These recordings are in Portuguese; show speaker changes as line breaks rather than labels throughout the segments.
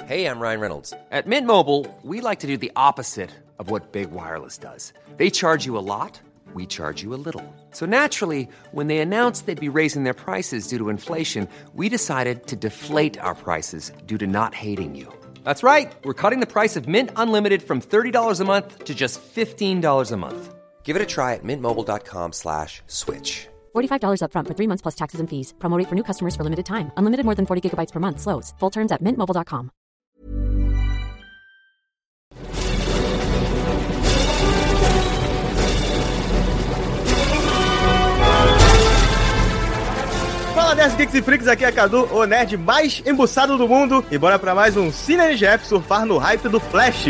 Hey, I'm Ryan Reynolds. At Mint Mobile, we like to do the opposite of what Big Wireless does. They charge you a lot, we charge you a little. So naturally, when they announced they'd be raising their prices due to inflation, we decided to deflate our prices due to not hating you. That's right. We're cutting the price of Mint Unlimited from $30 a month to just $15 a month. Give it a try at mintmobile.com/switch.
$45 up front for 3 months plus taxes and fees. Promo rate for new customers for limited time. Unlimited more than 40 gigabytes per month. Slows full terms at mintmobile.com.
Fala, Nerds, Geeks e Freaks, aqui é Cadu, o nerd mais embuçado do mundo. E bora pra mais um Cine NGF surfar no hype do Flash.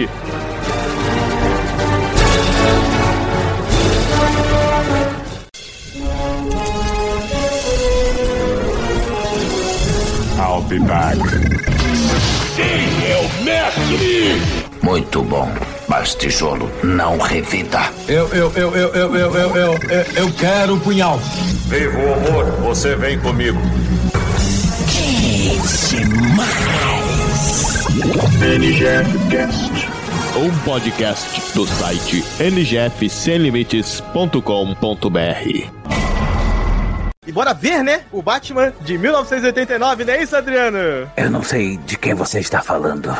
I'll be back. Quem é o mestre?
Muito bom, mas tijolo não revida.
Eu quero o punhal. Viva o horror, você vem comigo.
NGF Cast, um podcast do site ngfsemlimites.com.br.
E bora ver, né? O Batman de 1989, não é isso, Adriano?
Eu não sei de quem você está falando.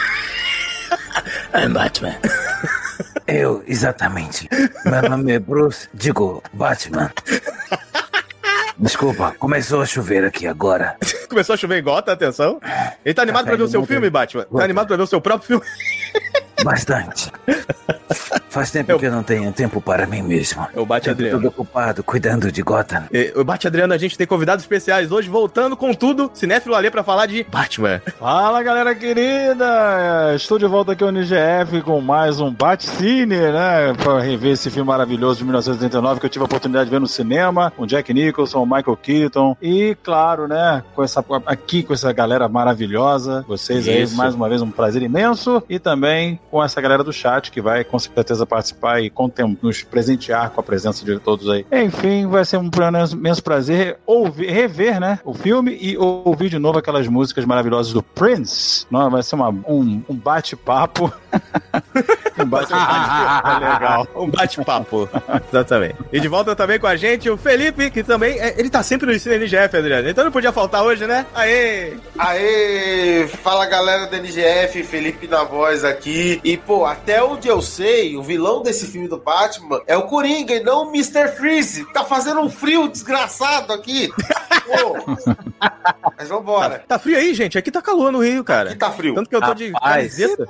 I'm Batman. Eu, exatamente. Meu nome é Bruce, digo Batman. Desculpa, começou a chover aqui agora.
Começou a chover em Gotham, atenção. Ele tá animado pra ver o seu filme, Batman? Tá animado pra ver o seu próprio filme?
Bastante. Faz tempo que eu não tenho tempo para mim mesmo.
Eu bate Adriano.
Tô ocupado cuidando de Gotham.
O Bate Adriano, a gente tem convidados especiais hoje, voltando com tudo, Cinéfilo Alê pra falar de Batman.
Fala, galera querida! Estou de volta aqui ao NGF com mais um Bat-Cine, né? Pra rever esse filme maravilhoso de 1989 que eu tive a oportunidade de ver no cinema, com Jack Nicholson, Michael Keaton e, claro, né, com essa galera maravilhosa. Vocês aí, mais uma vez, um prazer imenso. E também com essa galera do chat que vai, com certeza, participar e nos presentear com a presença de todos aí. Enfim, vai ser um imenso prazer rever, né, o filme e ouvir de novo aquelas músicas maravilhosas do Prince. Não, vai ser um bate-papo. Um bate-papo legal.
Um bate-papo. Exatamente. E de volta também com a gente o Felipe, que também, ele tá sempre no Cine NGF, Adriano. Então não podia faltar hoje, né? Aê!
Aê! Fala, galera da NGF, Felipe na voz aqui. E, pô, até onde eu sei, o vilão desse filme do Batman é o Coringa e não o Mr. Freeze. Tá fazendo um frio desgraçado aqui. Pô. Mas vambora.
Tá frio aí, gente? Aqui tá calor no Rio, cara.
Aqui tá frio.
Tanto que eu tô de camiseta.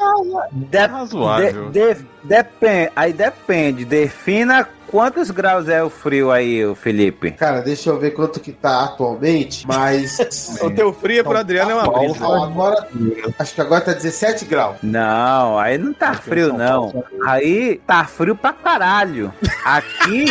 Depende. Defina quantos graus é o frio aí, o Felipe?
Cara, deixa eu ver quanto que tá atualmente, mas...
O teu frio pro Adriano é uma brisa.
Agora, acho que agora tá 17 graus.
Não, aí não tá frio, não. Aí tá frio pra caralho. Aqui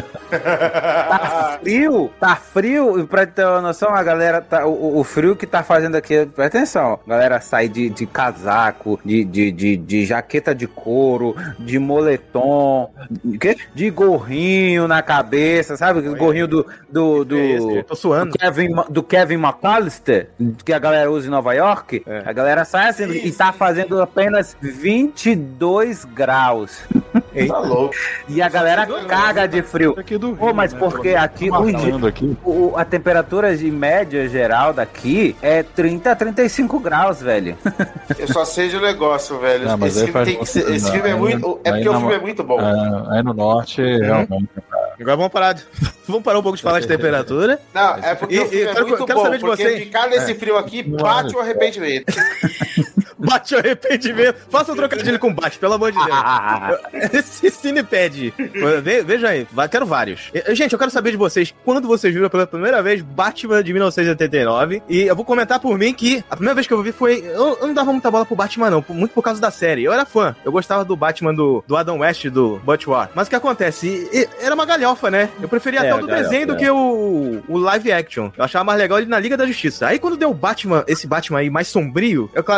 tá frio. E pra ter uma noção, a galera, o frio que tá fazendo aqui, presta atenção, a galera sai de casaco, de jaqueta de couro, de moletom, de gorrinho na cabeça, sabe? O gorrinho do
tô suando.
Do Kevin McAllister, que a galera usa em Nova York. É. A galera sai assim e tá fazendo apenas 22 graus.
Tá louco.
E a galera caga de frio. Pô, mas porque aqui a temperatura de média geral daqui é 30 a 35 graus, velho.
Eu só sei de um negócio, velho.
Não, mas esse
filme é muito... É porque o filme é muito bom.
Aí no norte, realmente...
Agora vamos parar um pouco de falar de temperatura.
Não, é porque o filme é muito bom,
saber de
porque
você.
Ficar nesse frio aqui bate o arrependimento.
Bate o arrependimento. Faça um trocadilho com bate, pelo amor de Deus. Esse Cine pede. Veja aí, quero vários. Gente, eu quero saber de vocês, quando vocês viram pela primeira vez Batman de 1989, e eu vou comentar por mim que a primeira vez que eu vi foi... Eu não dava muita bola pro Batman, não, muito por causa da série. Eu era fã, eu gostava do Batman do Adam West, do Butch War. Mas o que acontece? Era uma galhofa, né? Eu preferia até o do desenho do que o live action. Eu achava mais legal ele na Liga da Justiça. Aí quando deu o Batman, esse Batman aí mais sombrio, eu, claro, eu não dei bola,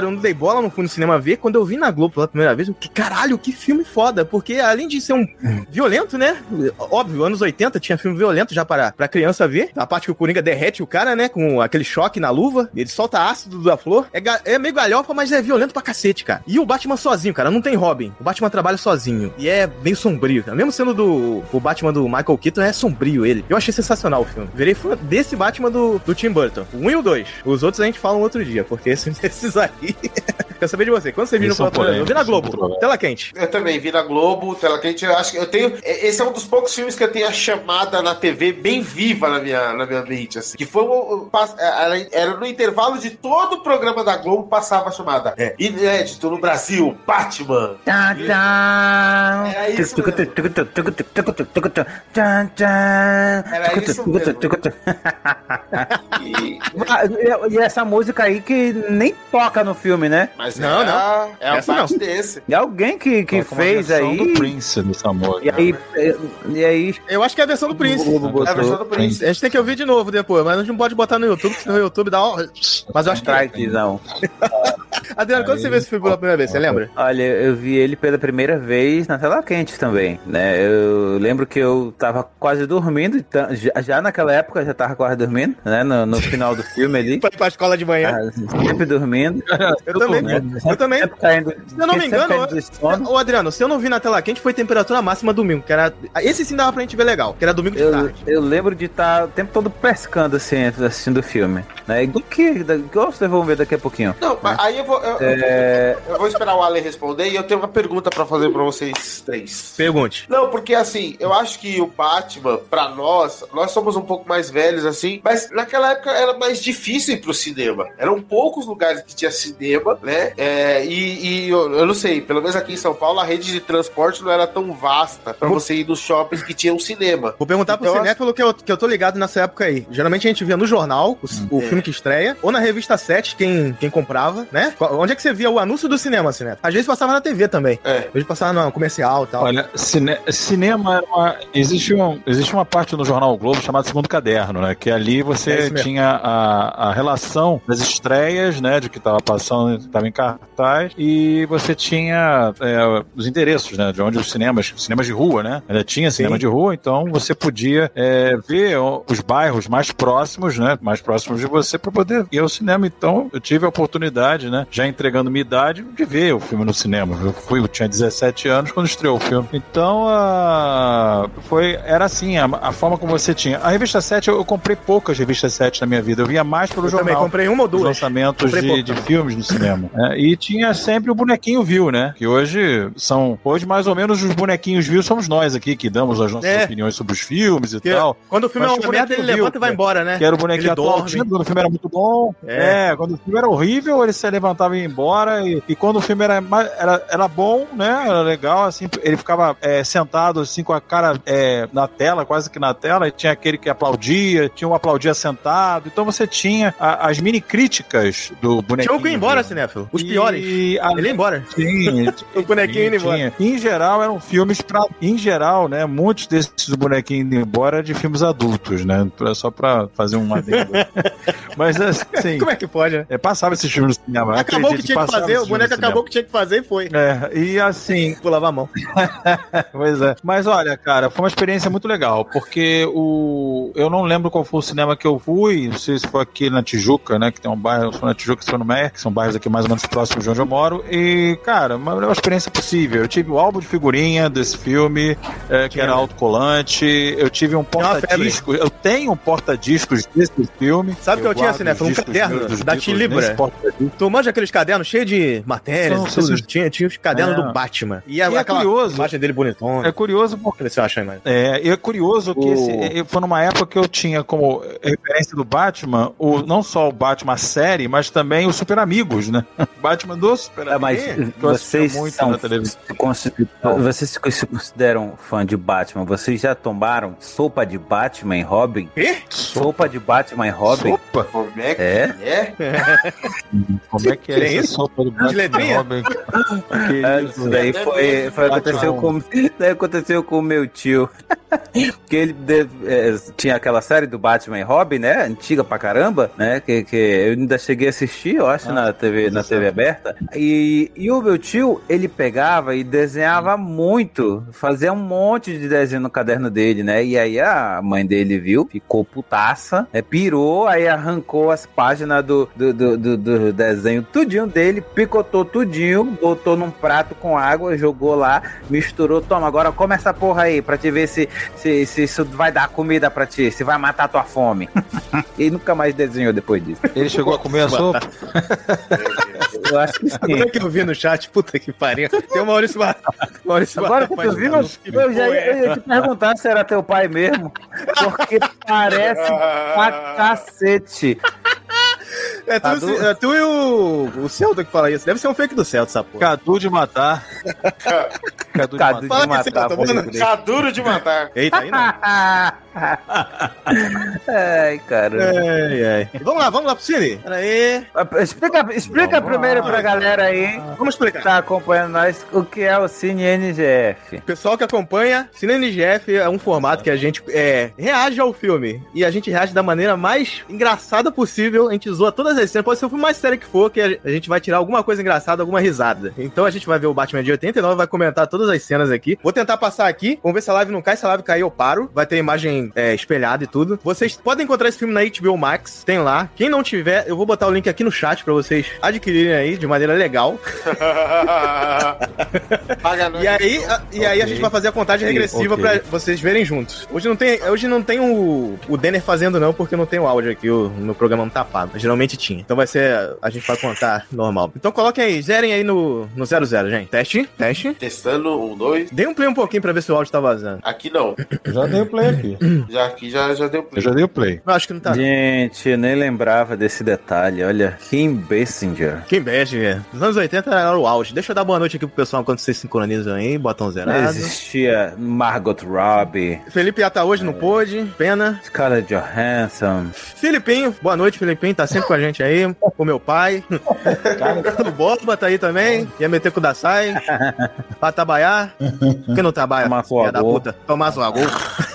bola, não fui no cinema ver. Quando eu vi na Globo pela primeira vez, eu fiquei, caralho, que filme foda. Porque além de ser um violento, né? Óbvio, anos 80 tinha filme violento já pra criança ver. A parte que o Coringa derrete o cara, né? Com aquele choque na luva. Ele solta ácido da flor. É meio galhofa, mas é violento pra cacete, cara. E o Batman sozinho, cara. Não tem Robin. O Batman trabalha sozinho. E é meio sombrio, cara. Mesmo sendo o Batman do Michael Keaton, é sombrio ele. Eu achei sensacional o filme. Virei fã desse Batman do Tim Burton. O 1 e o 2. Os outros a gente fala um outro dia, porque esses aí... Quero saber de você. Quando você viu no eu vi na Globo. Tela quente.
Eu também vi na Globo, tela quente. Eu acho que eu tenho... Esse é um dos poucos filmes que eu tenho a chamada na TV bem viva na minha mente, assim. Que foi... Era no intervalo de todo o programa da Globo, passava a chamada. Inédito no Brasil, Batman. Era isso mesmo.
E essa música aí que nem toca no filme, né?
Mas não. É a parte desse.
E alguém que fez aí...
do Prince nessa música.
E aí...
Eu acho que é a versão do Prince.
É a versão do Prince.
A gente tem que ouvir de novo depois, mas a gente não pode botar no YouTube, senão o YouTube dá... Mas eu acho que...
Não.
Adriano, quando você viu esse filme pela primeira vez, você lembra?
Olha, eu vi ele pela primeira vez na tela quente também, né? Eu lembro que eu tava quase dormindo, então, já naquela época já tava quase dormindo, né? No final do filme ali.
Pra escola de manhã.
Sempre dormindo.
Eu também. Se eu não me engano, ô Adriano, se eu não vi na tela quente, foi temperatura máxima domingo, que era... Esse sim dava pra gente ver legal, que era domingo de tarde.
Eu lembro de estar o tempo todo pescando, assim, assistindo o filme, né? Igual vocês vão ver daqui a pouquinho.
Não, mas aí eu vou esperar o Ale responder e eu tenho uma pergunta pra fazer pra vocês três.
Pergunte.
Não, porque assim, eu acho que o Batman, pra nós somos um pouco mais velhos, assim, mas naquela época era mais difícil ir pro cinema. Eram poucos lugares que tinha cinema, né? E eu não sei, pelo menos aqui em São Paulo, a rede de transporte não era tão vasta pra você ir nos shoppings que tinham cinema.
Vou perguntar pro cinéfilo que eu tô ligado nessa época aí. Geralmente a gente via no jornal o filme que estreia, ou na revista 7, quem comprava, né? Onde é que você via o anúncio do cinema, cinéfilo? Às vezes passava na TV também. Às vezes passava no comercial e tal.
Olha, cinema era uma... Existe uma parte no Jornal o Globo chamada Segundo Caderno, né? Que ali você tinha a relação das estreias, né? De que tava passando, tava em cartaz, e você tinha os endereços, né? De onde os cinemas de rua, né? Ainda tinha cinema de rua, então você podia ver os bairros mais próximos, né? Mais próximos de você para poder ir ao cinema. Então eu tive a oportunidade, né? Já entregando minha idade, de ver o filme no cinema. Eu tinha 17 anos quando estreou o filme. Então era assim, a forma como você tinha. A revista 7, eu comprei poucas revistas 7 na minha vida. Eu via mais pelo jornal.
Também comprei uma ou duas.
Os lançamentos de filmes no cinema. E tinha sempre o bonequinho Viu, né? Que hoje mais ou menos os bonequinhos Viu somos nós aqui, que damos as nossas opiniões sobre os filmes e tal.
Quando o filme é uma merda, ele levanta e vai embora, né?
Que era o bonequinho atual, quando o filme era muito bom. Quando o filme era horrível, ele se levantava e ia embora. E quando o filme era bom, né? Era legal, assim, ele ficava sentado assim com a cara na tela, quase que na tela, e tinha aquele que aplaudia, tinha um aplaudia sentado. Então você tinha as mini críticas do bonequinho.
Tinha o que ia embora, cinéfilo. Os piores. Ele ia embora.
Sim.
O bonequinho indo embora.
Em geral, eram filmes em geral, né? Muitos desses bonequinhos indo embora eram de filmes adultos, né? Só pra fazer um adendo. Mas assim...
Como é que pode, né?
Passava esses filmes no cinema.
Acabou o que tinha que fazer, o boneco acabou o que tinha que fazer e foi.
E assim...
Pulava a mão.
Pois é. Mas olha, cara, foi uma experiência muito legal, porque eu não lembro qual foi o cinema que eu fui, não sei se foi aqui na Tijuca, né? Que tem um bairro, eu sou na Tijuca, sou no Meyer, que são bairros aqui mais ou menos próximos de onde eu moro. E, cara, uma experiência possível. Eu tive o álbum de figurinha desse filme, que era autocolante. Eu tive um porta-discos. Eu tenho um porta-discos desse filme.
Sabe o que eu tinha, né? Foi um caderno da Tilibra. Tu manja aqueles cadernos cheios de matérias, tinha os cadernos do Batman. E
é curioso.
A imagem dele bonitona.
É curioso porque...
Você acha a imagem?
É curioso que foi numa época que eu tinha como referência do Batman, não só o Batman série, mas também os Super Amigos, né? Batman do Super Amigos.
Mas vocês vocês se consideram fã de Batman? Vocês já tomaram sopa de Batman e Robin?
Quê?
Sopa de Batman e Robin?
Sopa? Como é que é?
Como é que é
Tem isso?
Sopa do
De letrinha?
Robin.
Isso daí aconteceu com o meu tio. Que ele tinha aquela série do Batman e Robin, né? Antiga pra caramba, né? Que eu ainda cheguei a assistir, eu acho, na TV aberta. E o meu tio, ele pegava e desenhava muito. Fazia um monte de desenho no caderno dele, né? E aí a mãe dele viu, ficou putaça, pirou, aí arrancou as páginas do desenho tudinho dele, picotou tudinho, botou num prato com água, jogou lá, misturou, toma, agora come essa porra aí, pra te ver se isso vai dar comida pra ti, se vai matar tua fome. E nunca mais desenhou depois disso.
Ele chegou a comer a sopa?
Eu acho que sim.
Como é que eu vi no chat? Puta que pariu. Tem o Maurício Batata.
Agora que tu viu, eu ia te perguntar se era teu pai mesmo, porque parece pra cacete.
É tu e o Celta que fala isso. Deve ser um fake do Celta, essa porra.
Cadu de matar.
Cadu de matar.
Caduro de matar.
Eita, aí não.
Ai, caramba.
Ai. Vamos lá pro Cine. Pera aí.
Explica primeiro pra galera aí.
Vamos explicar.
Tá acompanhando nós o que é o Cine NGF.
O pessoal que acompanha, Cine NGF é um formato que a gente reage ao filme. E a gente reage da maneira mais engraçada possível. A gente zoa todas as cenas. Pode ser o filme mais sério que for, que a gente vai tirar alguma coisa engraçada, alguma risada. Então a gente vai ver o Batman de 89, vai comentar todas as cenas aqui. Vou tentar passar aqui. Vamos ver se a live não cai. Se a live cair, eu paro. Vai ter imagem espelhada e tudo. Vocês podem encontrar esse filme na HBO Max. Tem lá. Quem não tiver, eu vou botar o link aqui no chat pra vocês adquirirem aí de maneira legal. E aí a gente vai fazer a contagem regressiva pra vocês verem juntos. Hoje não tem o Denner fazendo não, porque não tem o áudio aqui, o meu programa não tá pago. Geralmente tinha. Então a gente vai contar normal. Então coloquem aí, zerem aí no 00, gente. Teste.
Testando, 1, 2.
Dê um play um pouquinho pra ver se o áudio tá vazando.
Aqui não.
Já dei o play aqui.
Já deu play.
Eu já dei o play.
Eu acho que não tá.
Gente, eu nem lembrava desse detalhe. Olha, Kim Basinger.
Kim Basinger. Nos anos 80 era o auge. Deixa eu dar boa noite aqui pro pessoal enquanto vocês sincronizam aí. Botão zerado.
Não existia Margot Robbie.
Felipe até hoje não pôde. Pena.
Scarlett Johansson.
Filipinho. Boa noite, Filipinho. Tá sempre com a gente aí. O meu pai. O Boba tá aí também. Ia meter com o Dasai. Pra trabalhar. Por que não trabalha? Tomar sua gol.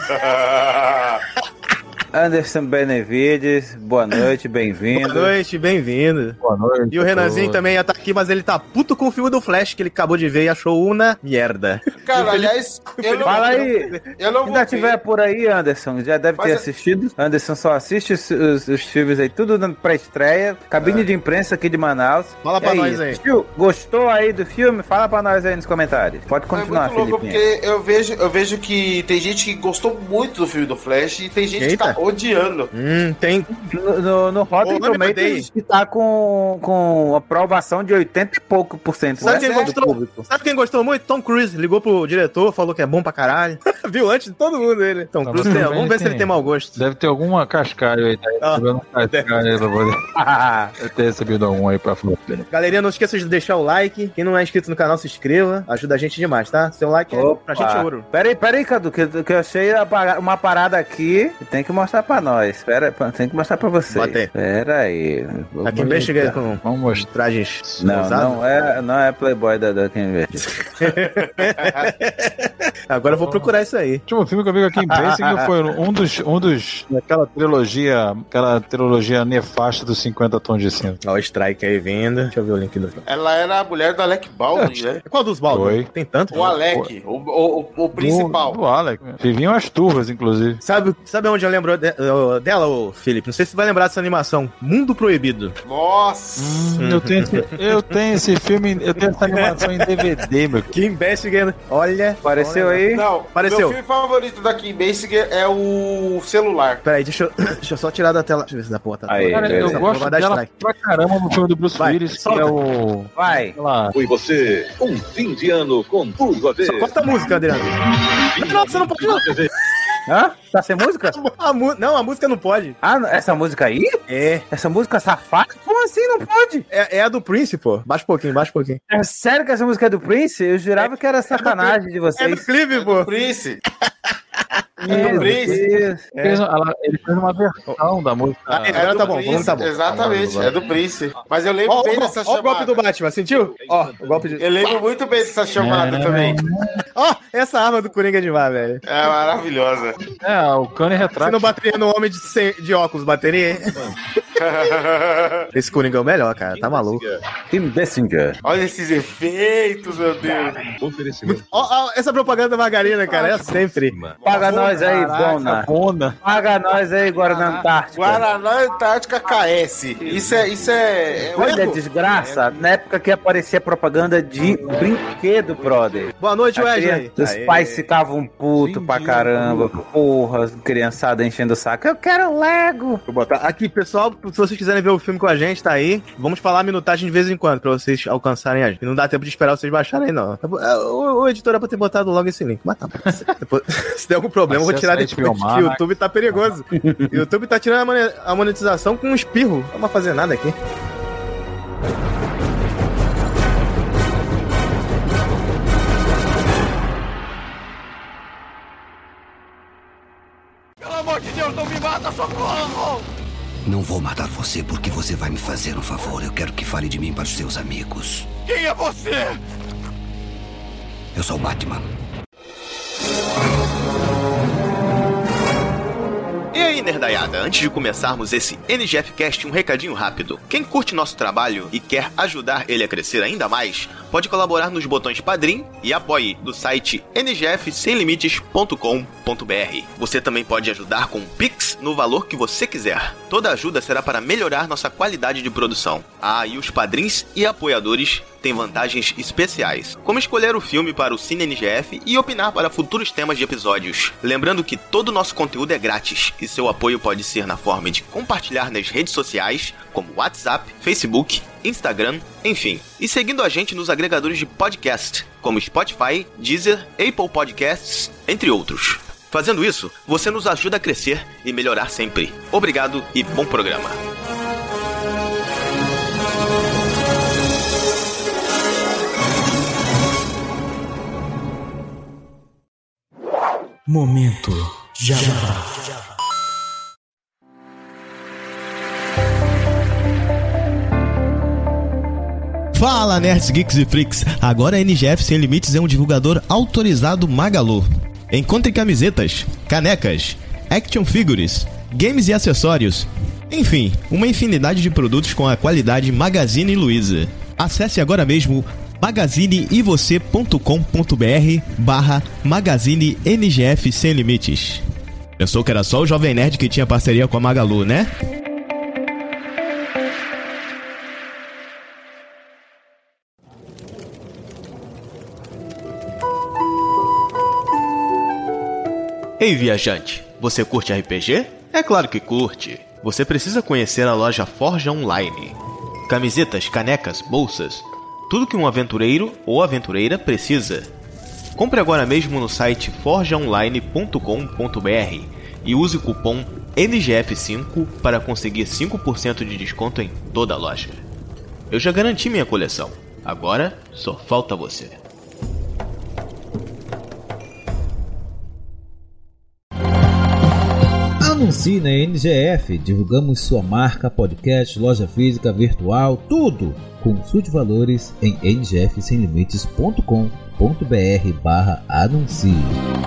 Anderson Benevides, boa noite, bem-vindo.
Boa noite, bem-vindo.
Boa noite.
E o Renanzinho também ia estar aqui, mas ele tá puto com o filme do Flash, que ele acabou de ver e achou uma merda.
Cara, aliás,
fala aí.
Eu não
ainda tiver por aí, Anderson, já deve ter assistido. Anderson só assiste os filmes aí, tudo na pré-estreia. Cabine de imprensa aqui de Manaus.
Fala pra nós aí.
Gostou aí do filme? Fala pra nós aí nos comentários. Pode continuar, Felipe.
Porque eu vejo que tem gente que gostou muito do filme do Flash e tem gente que tá odiando.
Tem.
No Rotten Tomatoes que tá com aprovação de 80 e pouco %.
Sabe quem gostou muito? Tom Cruise. Ligou pro diretor, falou que é bom pra caralho. Viu antes de todo mundo ele. Tom Cruise tem. Vamos ver se ele tem mau gosto.
Deve ter alguma cascalho aí. Deve ter recebido algum aí pra falar.
Galerinha, não esqueça de deixar o like. Quem não é inscrito no canal, se inscreva. Ajuda a gente demais, tá? Seu like é pra gente ouro.
Pera aí, Cadu, que eu achei uma parada aqui e tem que mostrar pra nós. Tem que mostrar pra vocês.
Bota aí.
Pera aí.
A Kim Basinger chega com
vamos mostrar
trajes
não é Playboy da Kim Basinger.
Agora eu vou procurar isso aí.
O último filme que eu vi com a Kim Basinger foi um dos daquela trilogia nefasta dos 50 tons de cinza.
Ó, o Strike aí vindo. Deixa eu ver o link do filme.
Ela era a mulher do Alec Baldwin, né?
Qual dos Baldwin? Tem tanto?
O Alec, o principal.
O Alec. Viviam as turvas, inclusive.
Sabe onde eu lembro dela, ô Felipe? Não sei se você vai lembrar dessa animação. Mundo Proibido.
Nossa!
Eu tenho esse filme, eu tenho essa animação em DVD, meu.
Kim Basinger, olha.
Apareceu aí?
Não,
apareceu.
Meu filme favorito da Kim Basinger é o celular.
Peraí, deixa eu só tirar da tela. Deixa eu ver se dá porra.
Aí, cara, eu gosto dela pra caramba no filme do Bruce Willis, que é o...
Vai.
Foi você, um fim de ano com tudo a ver.
Só corta a música, Adriano. Não, você não pode não.
Hã? Tá sem música?
Não, a música não pode.
Ah, essa música aí?
É.
Essa música safada? Como assim não pode?
É a do Prince, pô. Baixa um pouquinho.
É sério que essa música é do Prince? Eu jurava que era sacanagem de vocês.
É do clipe, pô.
É do Prince. É do Prince.
Ele fez uma versão da música.
Agora tá bom, vamos tá bom.
Exatamente, é do Prince. Mas eu lembro bem dessa chamada.
Ó o golpe do Batman, sentiu? Ó, o golpe de...
Eu lembro muito bem dessa chamada também.
Ó, essa arma do Coringa de Mar, velho.
É maravilhosa.
O Cone retrata.
Você não bateria no homem de óculos, bateria? Esse Coringa é o melhor, cara. Tá maluco.
Tim Basinger.
Olha esses efeitos, meu Deus.
Ó, essa propaganda da margarina, cara, é sempre.
Paga nós aí, Bona. Paga nós aí, Guaraná Antártica.
Guaraná Antártica KS. Isso é
Olha, desgraça. Na época que aparecia propaganda de brinquedo, brother.
Boa noite, Wesley.
Os pais ficavam putos pra caramba. Porra, criançada enchendo o saco. Eu quero Lego.
Vou botar aqui, pessoal, se vocês quiserem ver o filme com a gente, tá aí. Vamos falar a minutagem de vez em quando, pra vocês alcançarem a gente. Não dá tempo de esperar vocês baixarem, não. O editor é pra ter botado logo esse link. Mas tá. Depois, se der algum problema, eu vou tirar desse filme. O YouTube tá perigoso. O YouTube tá tirando a monetização com um espirro. Não vai fazer nada aqui.
Pelo amor de Deus, não me mata, socorro!
Não vou matar você porque você vai me fazer um favor. Eu quero que fale de mim para os seus amigos.
Quem é você?
Eu sou o Batman.
E aí, nerdaiada, antes de começarmos esse NGF Cast, um recadinho rápido. Quem curte nosso trabalho e quer ajudar ele a crescer ainda mais, pode colaborar nos botões Padrim e Apoie do site ngfsemlimites.com.br. Você também pode ajudar com Pix no valor que você quiser. Toda ajuda será para melhorar nossa qualidade de produção. E os padrinhos e apoiadores têm vantagens especiais, como escolher o filme para o Cine NGF e opinar para futuros temas de episódios. Lembrando que todo o nosso conteúdo é grátis e seu apoio pode ser na forma de compartilhar nas redes sociais, como WhatsApp, Facebook, Instagram, enfim. E seguindo a gente nos agregadores de podcast, como Spotify, Deezer, Apple Podcasts, entre outros. Fazendo isso, você nos ajuda a crescer e melhorar sempre. Obrigado e bom programa.
Momento Jabá.
Fala, nerds, geeks e freaks! Agora a NGF Sem Limites é um divulgador autorizado Magalu. Encontre camisetas, canecas, action figures, games e acessórios. Enfim, uma infinidade de produtos com a qualidade Magazine Luiza. Acesse agora mesmo magazineivocê.com.br/Magazine NGF Sem Limites. Pensou que era só o Jovem Nerd que tinha parceria com a Magalu, né?
Ei, viajante, você curte RPG? É claro que curte. Você precisa conhecer a loja Forja Online. Camisetas, canecas, bolsas, tudo que um aventureiro ou aventureira precisa. Compre agora mesmo no site forjaonline.com.br e use o cupom NGF5 para conseguir 5% de desconto em toda a loja. Eu já garanti minha coleção, agora só falta você.
Anuncie na NGF, divulgamos sua marca, podcast, loja física, virtual, tudo. Consulte valores em ngfsemlimites.com.br/anuncie.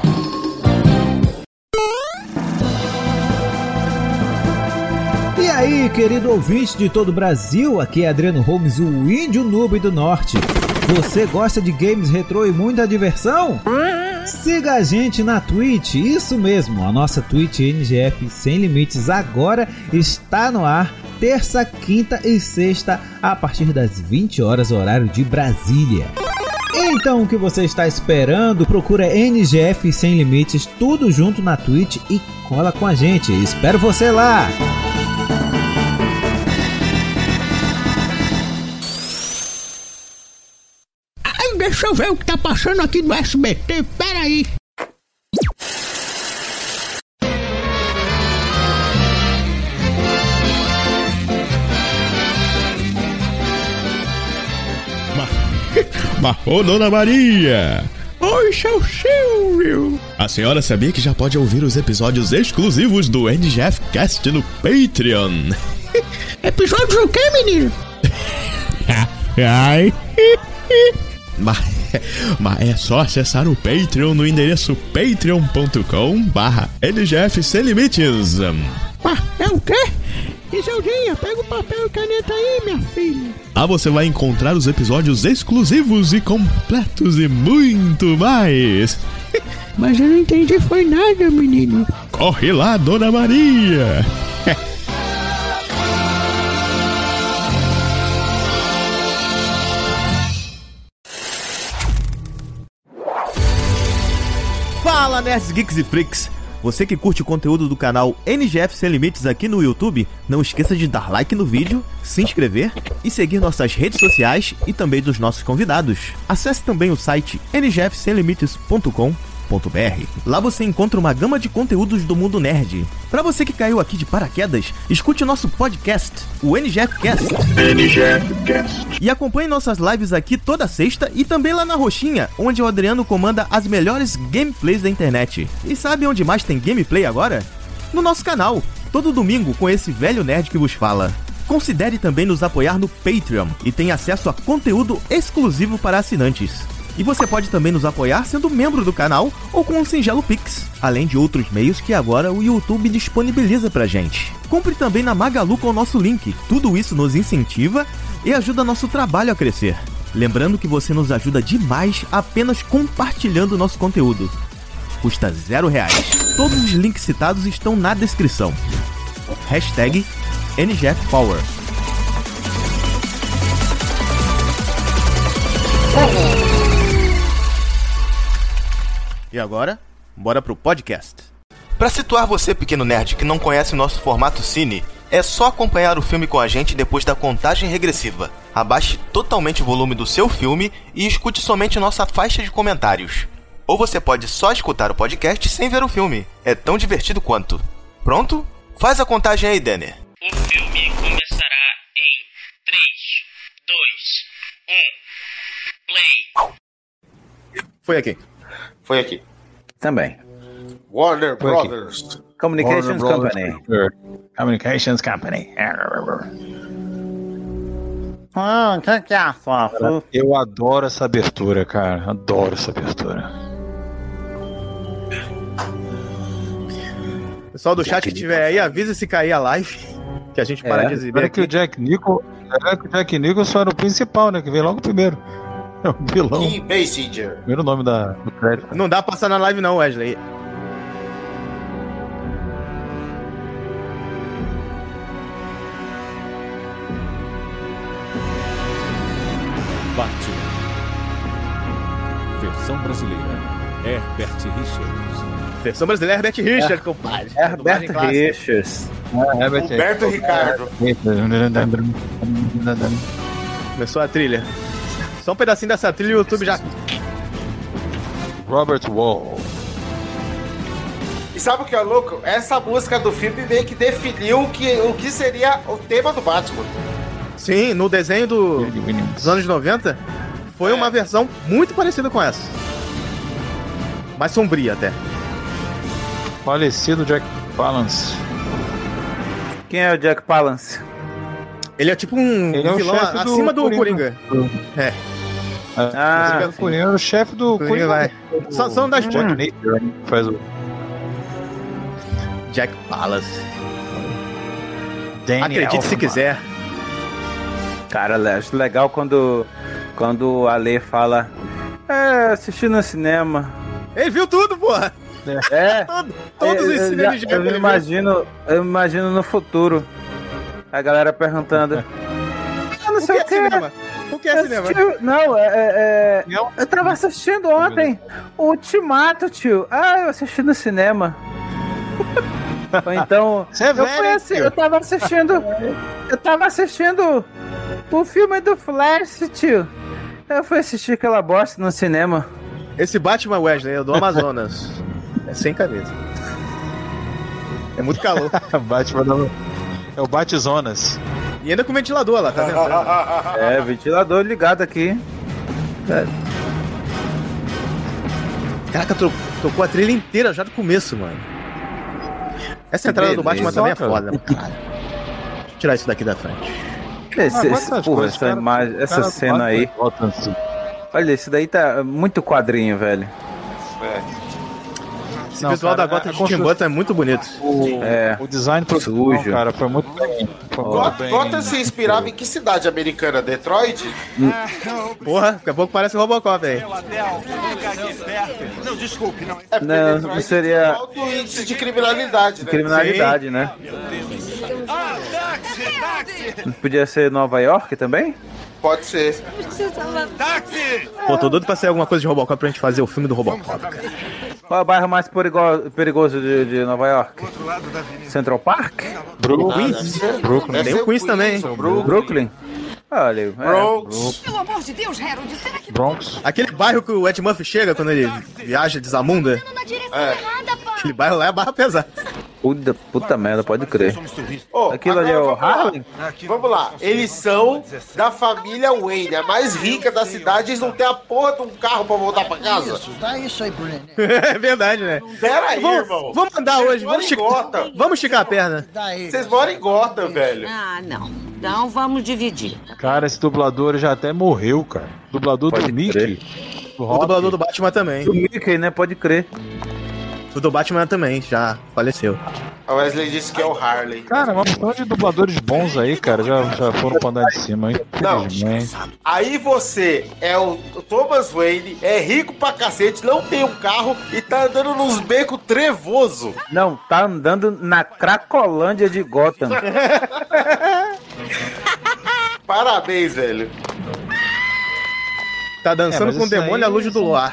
E aí, querido ouvinte de todo o Brasil, aqui é Adriano Holmes, o índio noob do norte. Você gosta de games retrô e muita diversão? Siga a gente na Twitch, isso mesmo, a nossa Twitch NGF Sem Limites agora está no ar, terça, quinta e sexta, a partir das 20 horas, horário de Brasília. Então o que você está esperando? Procura NGF Sem Limites, tudo junto na Twitch e cola com a gente, espero você lá!
Deixa eu ver o que tá passando aqui no SBT, peraí.
Mas, ô Dona Maria! Oi, seu Silvio! A senhora sabia que já pode ouvir os episódios exclusivos do NGF Cast no Patreon?
Episódios o quê, menino?
Ai. Mas é só acessar o Patreon no endereço patreon.com/NGF Sem Limites.
É o quê? Isaldinha, pega o papel e caneta aí, minha filha.
Lá você vai encontrar os episódios exclusivos e completos e muito mais.
Mas eu não entendi foi nada, menino.
Corre lá, Dona Maria.
Fala, Nerds, Geeks e Freaks! Você que curte o conteúdo do canal NGF Sem Limites aqui no YouTube, não esqueça de dar like no vídeo, se inscrever e seguir nossas redes sociais e também dos nossos convidados. Acesse também o site ngfsemlimites.com.br. Lá você encontra uma gama de conteúdos do mundo nerd. Para você que caiu aqui de paraquedas, escute o nosso podcast, o NGF Cast. E acompanhe nossas lives aqui toda sexta e também lá na Roxinha, onde o Adriano comanda as melhores gameplays da internet. E sabe onde mais tem gameplay agora? No nosso canal, todo domingo com esse velho nerd que vos fala. Considere também nos apoiar no Patreon e tenha acesso a conteúdo exclusivo para assinantes. E você pode também nos apoiar sendo membro do canal ou com um singelo Pix, além de outros meios que agora o YouTube disponibiliza pra gente. Compre também na Magalu com o nosso link. Tudo isso nos incentiva e ajuda nosso trabalho a crescer. Lembrando que você nos ajuda demais apenas compartilhando nosso conteúdo. Custa R$0. Todos os links citados estão na descrição. #NGFPower. E agora, bora pro podcast.
Para situar você, pequeno nerd, que não conhece o nosso formato cine, é só acompanhar o filme com a gente depois da contagem regressiva. Abaixe totalmente o volume do seu filme e escute somente nossa faixa de comentários. Ou você pode só escutar o podcast sem ver o filme. É tão divertido quanto. Pronto? Faz a contagem aí, Denner.
O filme começará em 3, 2, 1, play.
Foi aqui.
Também.
Warner Brothers.
Communications Company.
Communications Company.
Que é a sua?
Eu adoro essa abertura, cara. Adoro essa abertura.
Pessoal do chat que tiver aí, avisa se cair a live, que a gente para de exibir.
Olha que o Jack Nicholson era o principal, né? Que veio logo primeiro. É o vilão.
Kim Basinger.
Primeiro nome do crédito.
Não dá pra passar na live não, Wesley.
Batman. Versão brasileira. Herbert Richards.
Versão brasileira, Herbert Richards, compadre.
Herbert Richards.
Roberto Ricardo.
Começou a trilha. Só um pedacinho dessa trilha e o YouTube já...
Robert Wall.
E sabe o que é louco? Essa música do filme meio que definiu o que seria o tema do Batman.
Sim, no desenho dos anos 90, foi uma versão muito parecida com essa. Mais sombria até.
Falecido Jack Palance.
Quem é o Jack Palance?
Ele é tipo um vilão acima do Coringa. É.
O Coringa era o chefe do Coringa.
Vai. São das pontas.
Faz o
Jack Palance.
Danny
Acredite
Elfman.
se quiser.
Cara, acho legal quando a Lê fala assisti no cinema.
Ele viu tudo, porra. Todos os cinemas de
eu imagino no futuro a galera perguntando não sei o que
cinema? O que é cinema?
Não, eu tava assistindo ontem o Ultimato, tio. Eu assisti no cinema. Ou então eu tava assistindo o filme do Flash, tio. Eu fui assistir aquela bosta no cinema.
Esse Batman, Wesley, é do Amazonas. É sem cabeça. É muito calor.
Batman é o Batzonas.
E ainda com ventilador lá, tá vendo?
Ventilador ligado aqui.
Caraca, tocou a trilha inteira já do começo, mano. Essa entrada do Batman também é foda, mano. Caralho. Deixa eu tirar isso daqui da frente.
Essa cena aí. Olha, isso daí tá muito quadrinho, velho.
Esse visual da Gotham de Tim Burton é muito bonito.
O design sujo, cara, foi muito bem.
Gotham se inspirava em que cidade americana? Detroit?
Porra, daqui a pouco parece o Robocop aí.
Não, desculpe, não.
Não, seria
alto índice de criminalidade, né?
Criminalidade, né? Podia ser Nova York também?
Pode ser.
Pô, tô doido pra ser alguma coisa de Robocop pra gente fazer o filme do Robocop, cara.
Qual é o bairro mais perigoso de Nova York? Central Park?
Brooklyn. Tem o Queens também.
Brooklyn? Olha aí.
Bronx.
Pelo amor de Deus, Harold, será que...
Bronx.
Aquele bairro que o Ed Murphy chega quando ele viaja, desamunda. Aquele bairro lá é barra pesada.
Puta merda, pode crer. Aquilo ali é o Harlem?
Vamos lá, eles são da família Wayne, a mais rica da cidade, eles não têm a porra de um carro pra voltar pra casa.
Dá isso aí, Bruno.
É verdade, né?
Pera aí, irmão.
Vamos andar hoje, vamos esticar a perna.
Vocês moram em Gotham, velho.
Ah, não. Então vamos dividir.
Cara, esse dublador já até morreu, cara. Dublador do Mickey.
O dublador do Batman também.
Do Mickey, né? Pode crer.
O do Batman também, já faleceu.
A Wesley disse que é o Harley.
Cara, uma porção de dubladores bons aí, cara, já foram pra andar de cima, hein?
Não, aí você é o Thomas Wayne, é rico pra cacete, não tem um carro e tá andando nos becos trevoso.
Não, tá andando na Cracolândia de Gotham.
Parabéns, velho.
Tá dançando com o demônio à luz do luar.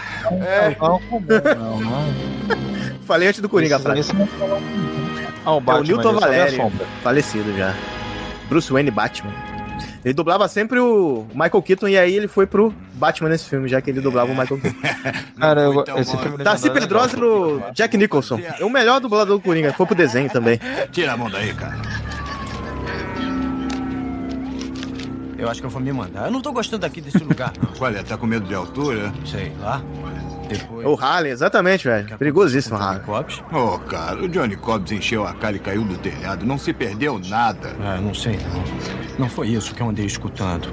Não.
Falei antes do Coringa, frase.
O
Batman, o Newton Valério, falecido já. Bruce Wayne Batman. Ele dublava sempre o Michael Keaton e aí ele foi pro Batman nesse filme, já que ele dublava o Michael Keaton.
Cara, esse filme...
Darcy Pedrosa no Jack Nicholson. É o melhor dublador do Coringa, foi pro desenho também.
Tira a mão daí, cara.
Eu acho que eu vou me mandar. Eu não tô gostando aqui desse lugar, não.
Olha, tá com medo de altura?
Sei lá.
Depois... O Harley, exatamente, velho. Perigosíssimo, Harley.
Oh, cara, o Johnny Cobbs encheu a cara e caiu do telhado. Não se perdeu nada.
Não sei, não. Não foi isso que eu andei escutando.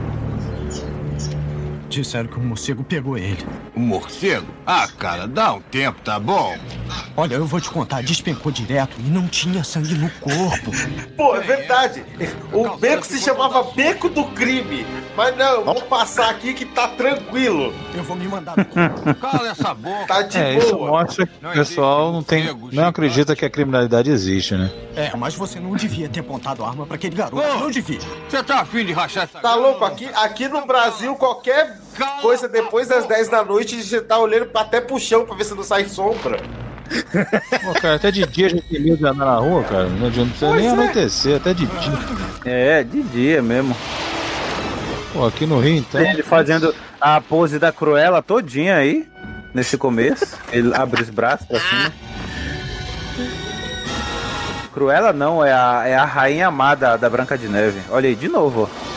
Disseram que o morcego pegou ele.
O morcego? Ah, cara, dá um tempo, tá bom?
Olha, eu vou te contar, despencou direto e não tinha sangue no corpo.
Pô, é verdade. O beco se chamava Beco do Crime. Mas não, vou passar aqui que tá tranquilo.
Eu vou me mandar.
Cala essa boca.
Tá de boa.
Isso mostra que o pessoal não acredita que a criminalidade existe, né?
Mas você não devia ter apontado a arma pra aquele garoto. Não devia.
Você tá afim de rachar essa...
Tá louco? Aqui no Brasil, qualquer coisa depois das 10 da noite, você tá olhando até pro chão pra ver se não sai sombra.
Pô, cara, até de dia a gente tem medo de andar na rua, cara. Não precisa nem anoitecer, até de dia.
É, de dia mesmo.
Pô, aqui no Rio, então...
Ele fazendo a pose da Cruella todinha aí, nesse começo. Ele abre os braços pra cima. Cruella não, é a rainha amada da Branca de Neve. Olha aí, de novo, ó.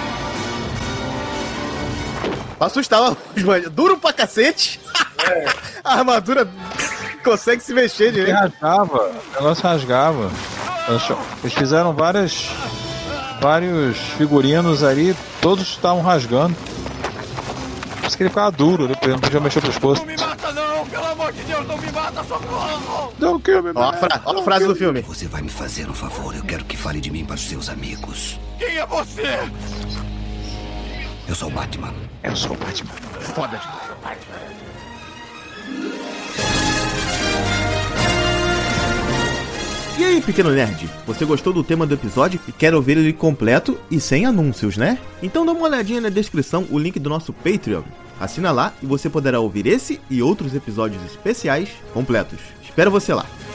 Assustava os banhos. Duro pra cacete. A armadura consegue se mexer direito.
Rasgava, o negócio rasgava. Eles fizeram vários figurinos ali, todos estavam rasgando. Por isso que ele ficava duro, depois não podia mexer o pescoço.
Não me mata não, pelo amor de Deus, não me mata, socorro!
Não kill me,
Olha a frase do filme.
Você vai me fazer um favor, eu quero que fale de mim para os seus amigos.
Quem é você?
Eu sou o Batman.
Eu sou o Batman.
Foda de Batman. E aí, pequeno nerd? Você gostou do tema do episódio e quer ouvir ele completo e sem anúncios, né? Então dá uma olhadinha na descrição, o link do nosso Patreon. Assina lá e você poderá ouvir esse e outros episódios especiais completos. Espero você lá.